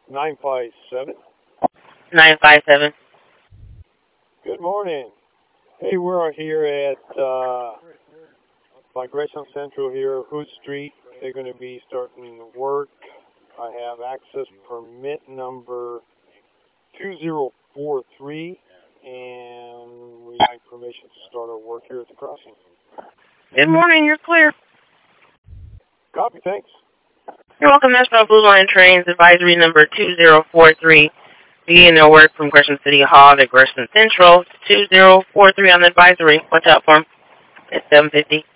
957. 957. Good morning. Hey, we're here at Migration Central here, Hood Street. They're going to be starting work. I have access permit number 2043, and we have permission to start our work here at the crossing. Good morning, you're clear. Copy, thanks. You're welcome. National Blue Line Trains Advisory number 2043. Beginning their work from Gresham City Hall to Gresham Central. 2043 on the advisory. Watch out for them. It's 7:50.